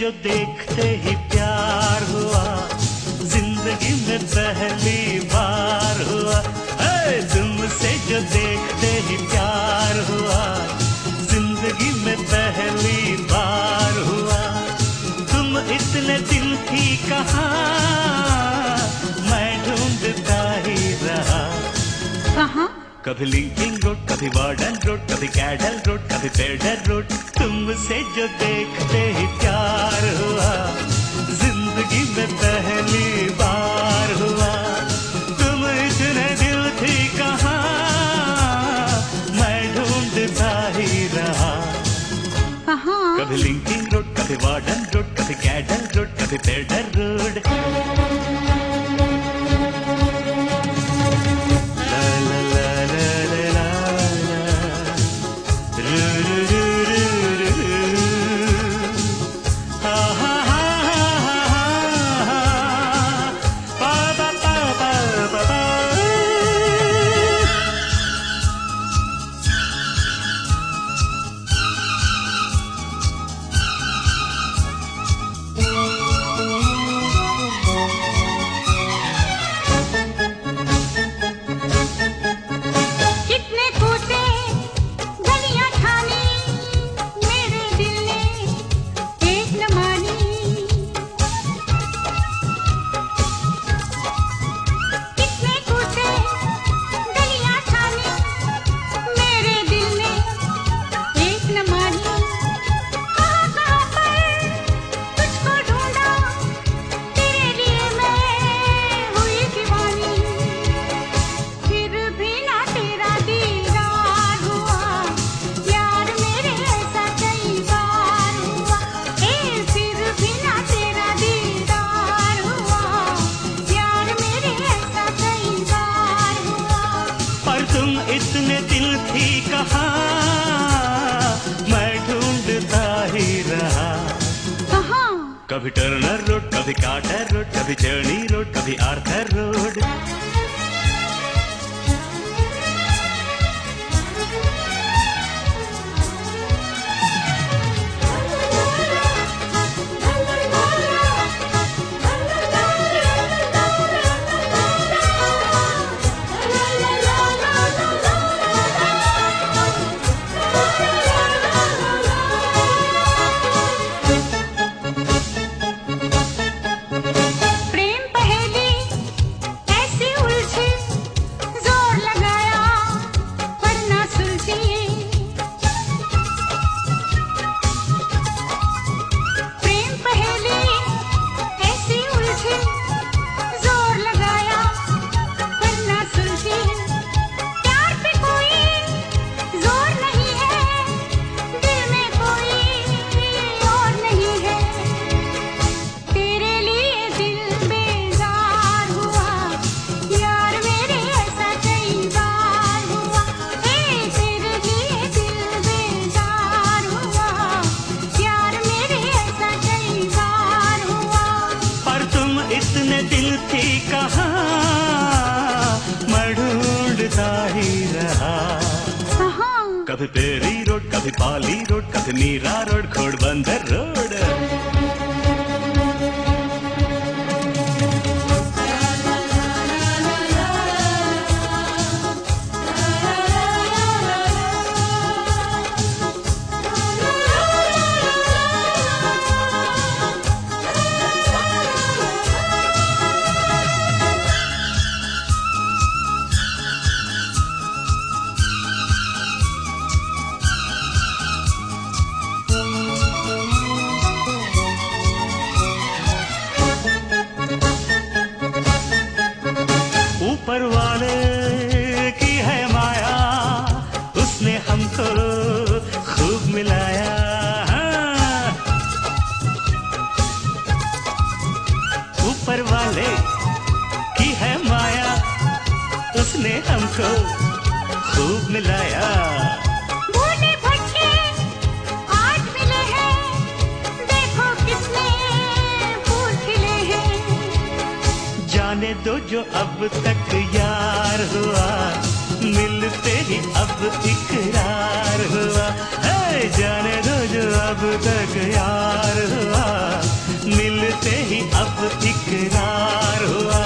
जो देखते ही प्यार हुआ, जिंदगी में पहली बार हुआ। तुमसे जो देखते ही प्यार हुआ, जिंदगी में पहली बार हुआ। तुम इतने दिन थी कहाँ, मैं ढूंढता ही रहा। कहाँ? कभी लिंकिंग रोड, कभी वार्डन रोड, कभी कैडल रोड, कभी पेडर रोड। तुमसे जो देखते ही प्यार हुआ, जिंदगी में पहली बार हुआ। तुम इतने दिल थी कहाँ, मैं ढूंढता ही रहा। कहाँ? कभी लिंकिंग रोड, कभी वार्डन रोड, कभी कैडल रोड, कभी पेडर रोड। इतने दिल थी कहाँ, मैं ढूंढता ही रहा। कहाँ? कभी टर्नर रोड, कभी कार्टर रोड, कभी चर्नी रोड, कभी आर्थर रोड। इतने दिल थी कहाँ, मैं ढूंढता ही रहा। कहाँ? कभी पेरी रोड, कभी पाली रोड, कभी मीरा रोड, घोड़बंदर रोड। ऊपर वाले की है माया, उसने हमको खूब मिलाया। ऊपर वाले की है माया, उसने हमको खूब मिलाया। जाने दो जो अब तक यार हुआ, मिलते ही अब इकरार हुआ। जाने दो जो अब तक यार हुआ, देखते ही अब इकरार हुआ।